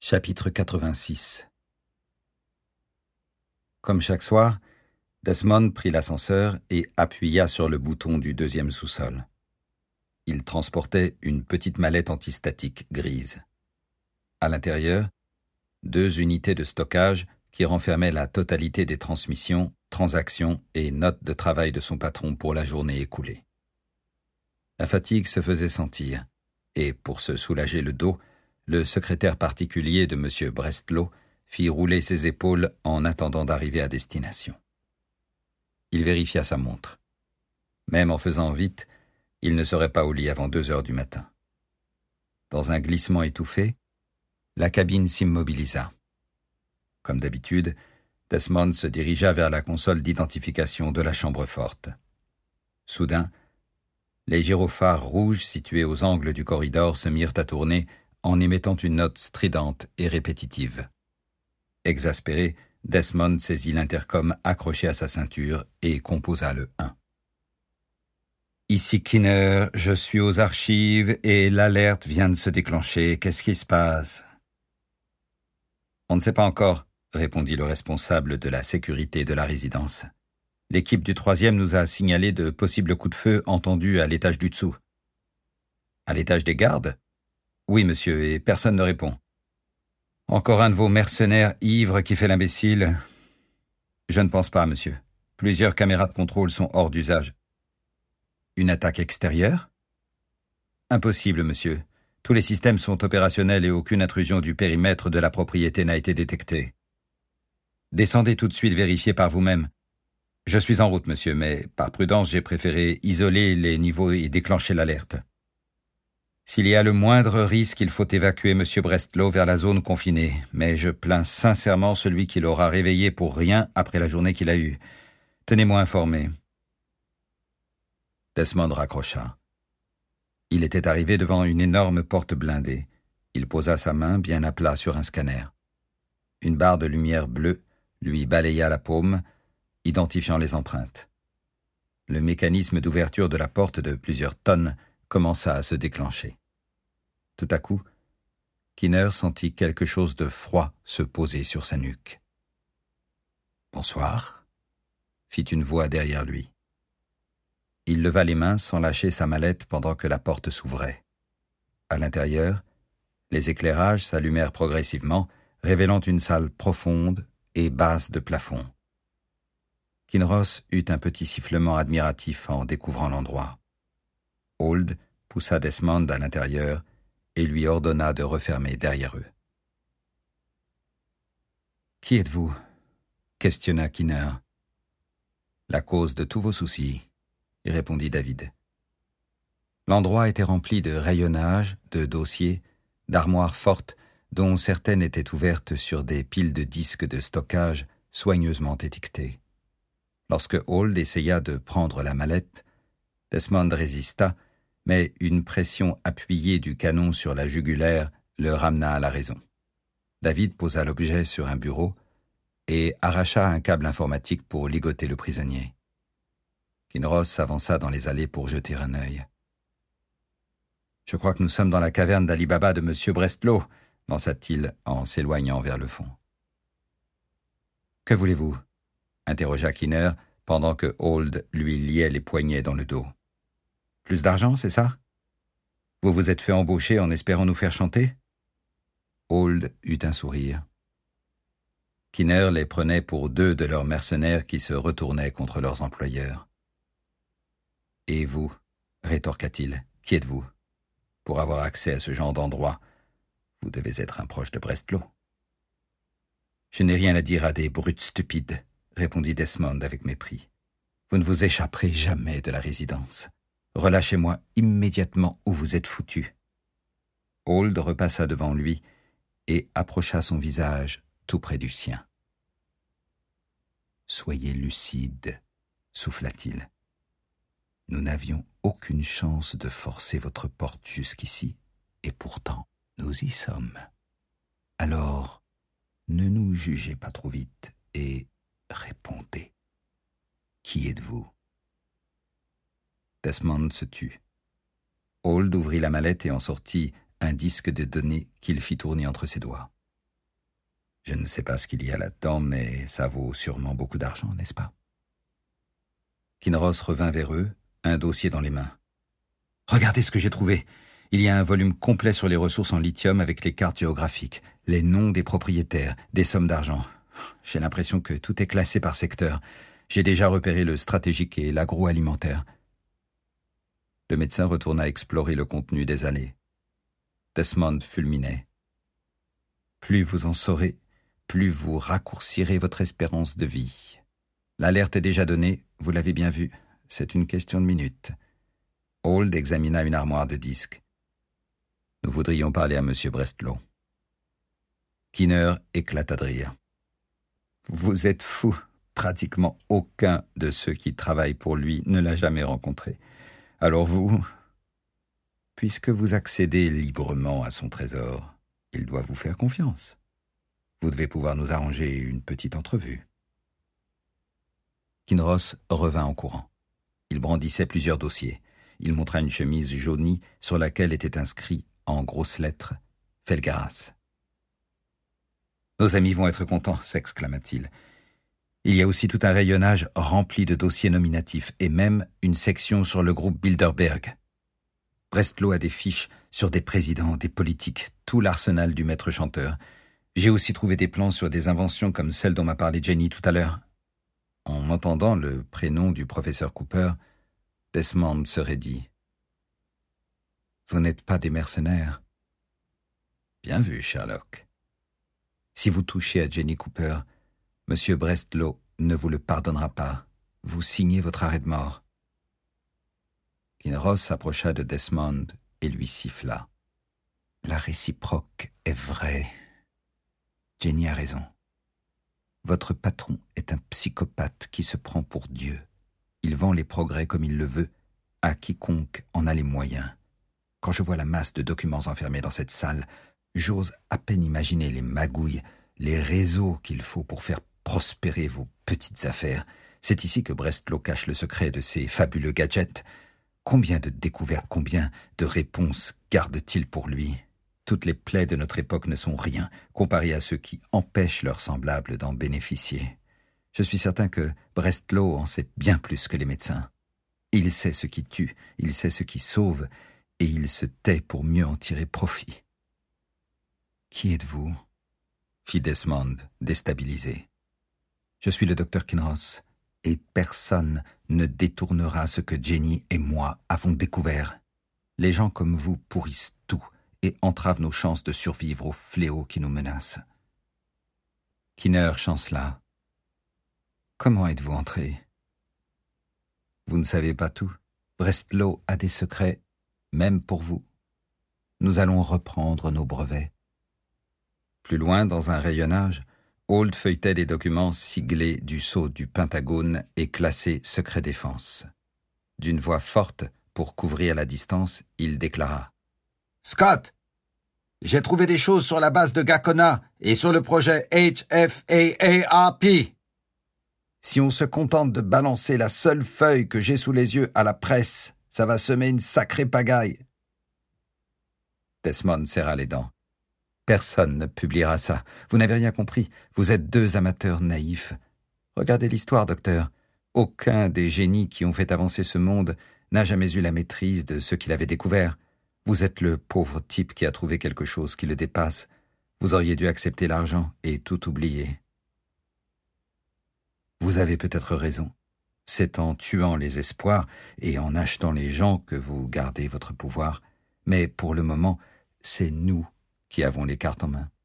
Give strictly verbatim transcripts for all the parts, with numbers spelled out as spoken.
Chapitre quatre-vingt-six. Comme chaque soir, Desmond prit l'ascenseur et appuya sur le bouton du deuxième sous-sol. Il transportait une petite mallette antistatique grise. À l'intérieur, deux unités de stockage qui renfermaient la totalité des transmissions, transactions et notes de travail de son patron pour la journée écoulée. La fatigue se faisait sentir, et pour se soulager le dos, le secrétaire particulier de M. Brestlo fit rouler ses épaules en attendant d'arriver à destination. Il vérifia sa montre. Même en faisant vite, il ne serait pas au lit avant deux heures du matin. Dans un glissement étouffé, la cabine s'immobilisa. Comme d'habitude, Desmond se dirigea vers la console d'identification de la chambre forte. Soudain, les gyrophares rouges situés aux angles du corridor se mirent à tourner en émettant une note stridente et répétitive. Exaspéré, Desmond saisit l'intercom accroché à sa ceinture et composa le un. « Ici Kinner, je suis aux archives et l'alerte vient de se déclencher. Qu'est-ce qui se passe ?»« On ne sait pas encore, » répondit le responsable de la sécurité de la résidence. « L'équipe du troisième nous a signalé de possibles coups de feu entendus à l'étage du dessous. »« À l'étage des gardes ? » ?»« Oui, monsieur, et personne ne répond. »« Encore un de vos mercenaires ivres qui fait l'imbécile ? » ?»« Je ne pense pas, monsieur. Plusieurs caméras de contrôle sont hors d'usage. »« Une attaque extérieure ? » ?»« Impossible, monsieur. Tous les systèmes sont opérationnels et aucune intrusion du périmètre de la propriété n'a été détectée. Descendez tout de suite vérifier par vous-même. Je suis en route, monsieur, mais par prudence, j'ai préféré isoler les niveaux et déclencher l'alerte. S'il y a le moindre risque, il faut évacuer M. Brestlo vers la zone confinée, mais je plains sincèrement celui qui l'aura réveillé pour rien après la journée qu'il a eue. Tenez-moi informé. Desmond raccrocha. Il était arrivé devant une énorme porte blindée. Il posa sa main bien à plat sur un scanner. Une barre de lumière bleue lui balaya la paume, identifiant les empreintes. Le mécanisme d'ouverture de la porte de plusieurs tonnes commença à se déclencher. Tout à coup, Kinner sentit quelque chose de froid se poser sur sa nuque. « Bonsoir » fit une voix derrière lui. Il leva les mains sans lâcher sa mallette pendant que la porte s'ouvrait. À l'intérieur, les éclairages s'allumèrent progressivement, révélant une salle profonde et basse de plafond. Kinross eut un petit sifflement admiratif en découvrant l'endroit. Hold poussa Desmond à l'intérieur et lui ordonna de refermer derrière eux. « Qui êtes-vous » questionna Kinner. « La cause de tous vos soucis » répondit David. L'endroit était rempli de rayonnages, de dossiers, d'armoires fortes dont certaines étaient ouvertes sur des piles de disques de stockage soigneusement étiquetés. Lorsque Hold essaya de prendre la mallette, Desmond résista, mais une pression appuyée du canon sur la jugulaire le ramena à la raison. David posa l'objet sur un bureau et arracha un câble informatique pour ligoter le prisonnier. Kinross s'avança dans les allées pour jeter un œil. « Je crois que nous sommes dans la caverne d'Ali Baba de M. Brestlo » lança-t-il en s'éloignant vers le fond. « Que voulez-vous » interrogea Kinner pendant que Hold lui liait les poignets dans le dos. « Plus d'argent, c'est ça ? Vous vous êtes fait embaucher en espérant nous faire chanter ?» Hold eut un sourire. Kinner les prenait pour deux de leurs mercenaires qui se retournaient contre leurs employeurs. « Et vous » rétorqua-t-il, « qui êtes-vous ? Pour avoir accès à ce genre d'endroit, vous devez être un proche de Brestlo. »« Je n'ai rien à dire à des brutes stupides, » répondit Desmond avec mépris. « Vous ne vous échapperez jamais de la résidence. Relâchez-moi immédiatement ou vous êtes foutus. » Hold repassa devant lui et approcha son visage tout près du sien. « Soyez lucide, » souffla-t-il. « Nous n'avions aucune chance de forcer votre porte jusqu'ici, et pourtant nous y sommes. Alors, ne nous jugez pas trop vite et répondez. Qui êtes-vous » Desmond se tut. Hold ouvrit la mallette et en sortit un disque de données qu'il fit tourner entre ses doigts. Je ne sais pas ce qu'il y a là-dedans, mais ça vaut sûrement beaucoup d'argent, n'est-ce pas? Kinross revint vers eux, un dossier dans les mains. « Regardez ce que j'ai trouvé. Il y a un volume complet sur les ressources en lithium avec les cartes géographiques, les noms des propriétaires, des sommes d'argent. J'ai l'impression que tout est classé par secteur. J'ai déjà repéré le stratégique et l'agroalimentaire. » Le médecin retourna explorer le contenu des allées. Desmond fulminait. « Plus vous en saurez, plus vous raccourcirez votre espérance de vie. L'alerte est déjà donnée, vous l'avez bien vu. C'est une question de minutes. » Hold examina une armoire de disques. « Nous voudrions parler à Monsieur Brestlow. » Kinner éclata de rire. « Vous êtes fou. Pratiquement aucun de ceux qui travaillent pour lui ne l'a jamais rencontré. Alors vous, puisque vous accédez librement à son trésor, il doit vous faire confiance. Vous devez pouvoir nous arranger une petite entrevue. » Kinross revint en courant. Il brandissait plusieurs dossiers. Il montra une chemise jaunie sur laquelle était inscrit en grosses lettres « Felgaras ». « Nos amis vont être contents » s'exclama-t-il. « Il y a aussi tout un rayonnage rempli de dossiers nominatifs et même une section sur le groupe Bilderberg. Brestlow a des fiches sur des présidents, des politiques, tout l'arsenal du maître chanteur. J'ai aussi trouvé des plans sur des inventions comme celle dont m'a parlé Jenny tout à l'heure. » En entendant le prénom du professeur Cooper, Desmond se raidit. « Vous n'êtes pas des mercenaires. » »« Bien vu, Sherlock. Si vous touchez à Jenny Cooper, Monsieur Brestlow ne vous le pardonnera pas. Vous signez votre arrêt de mort. » Kinross s'approcha de Desmond et lui siffla. « La réciproque est vraie. Jenny a raison. Votre patron est un psychopathe qui se prend pour Dieu. Il vend les progrès comme il le veut, à quiconque en a les moyens. Quand je vois la masse de documents enfermés dans cette salle, j'ose à peine imaginer les magouilles, les réseaux qu'il faut pour faire prospérer vos petites affaires. C'est ici que Brestlow cache le secret de ses fabuleux gadgets. Combien de découvertes, combien de réponses garde-t-il pour lui ? Toutes les plaies de notre époque ne sont rien comparées à ceux qui empêchent leurs semblables d'en bénéficier. Je suis certain que Brestlow en sait bien plus que les médecins. Il sait ce qui tue, il sait ce qui sauve, et il se tait pour mieux en tirer profit. « Qui êtes-vous » fit Desmond, déstabilisé. « Je suis le docteur Kinross, et personne ne détournera ce que Jenny et moi avons découvert. Les gens comme vous pourrissent tout et entravent nos chances de survivre aux fléaux qui nous menacent. » Kinner chancela. « Comment êtes-vous entré ?»« Vous ne savez pas tout. Brestlow a des secrets, même pour vous. Nous allons reprendre nos brevets. » Plus loin, dans un rayonnage, Hold feuilletait des documents siglés du sceau du Pentagone et classés secret défense. D'une voix forte, pour couvrir la distance, il déclara. « Scott, j'ai trouvé des choses sur la base de Gacona et sur le projet H F A A R P. Si on se contente de balancer la seule feuille que j'ai sous les yeux à la presse, ça va semer une sacrée pagaille. » Desmond serra les dents. Personne ne publiera ça. Vous n'avez rien compris. Vous êtes deux amateurs naïfs. Regardez l'histoire, docteur. Aucun des génies qui ont fait avancer ce monde n'a jamais eu la maîtrise de ce qu'il avait découvert. Vous êtes le pauvre type qui a trouvé quelque chose qui le dépasse. Vous auriez dû accepter l'argent et tout oublier. Vous avez peut-être raison. C'est en tuant les espoirs et en achetant les gens que vous gardez votre pouvoir. Mais pour le moment, c'est nous qui avons les cartes en main.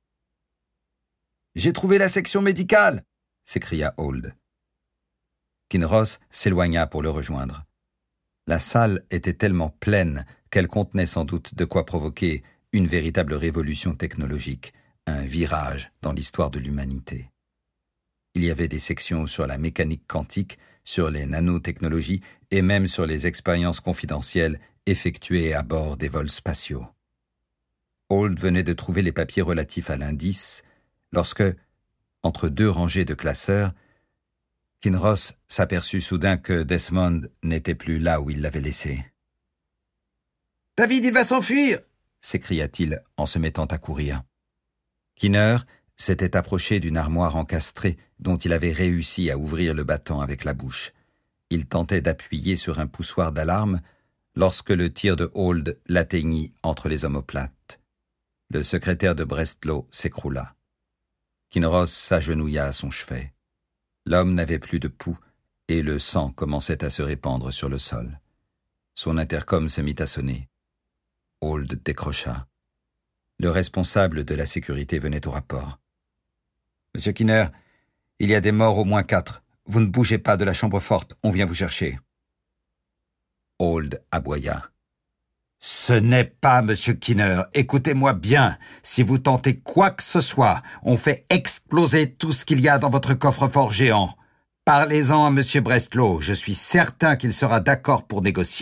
« J'ai trouvé la section médicale !» s'écria Hold. Kinross s'éloigna pour le rejoindre. La salle était tellement pleine qu'elle contenait sans doute de quoi provoquer une véritable révolution technologique, un virage dans l'histoire de l'humanité. Il y avait des sections sur la mécanique quantique, sur les nanotechnologies et même sur les expériences confidentielles effectuées à bord des vols spatiaux. Hold venait de trouver les papiers relatifs à l'indice lorsque, entre deux rangées de classeurs, Kinross s'aperçut soudain que Desmond n'était plus là où il l'avait laissé. « David, il va s'enfuir !» s'écria-t-il en se mettant à courir. Kinner s'était approché d'une armoire encastrée dont il avait réussi à ouvrir le battant avec la bouche. Il tentait d'appuyer sur un poussoir d'alarme lorsque le tir de Hold l'atteignit entre les omoplates. Le secrétaire de Breslau s'écroula. Kinross s'agenouilla à son chevet. L'homme n'avait plus de pouls et le sang commençait à se répandre sur le sol. Son intercom se mit à sonner. Hold décrocha. Le responsable de la sécurité venait au rapport. « Monsieur Kinner, il y a des morts au moins quatre. Vous ne bougez pas de la chambre forte, on vient vous chercher. » Hold aboya. « Ce n'est pas Monsieur Kinner. Écoutez-moi bien. Si vous tentez quoi que ce soit, on fait exploser tout ce qu'il y a dans votre coffre-fort géant. Parlez-en à Monsieur Breslau. Je suis certain qu'il sera d'accord pour négocier. »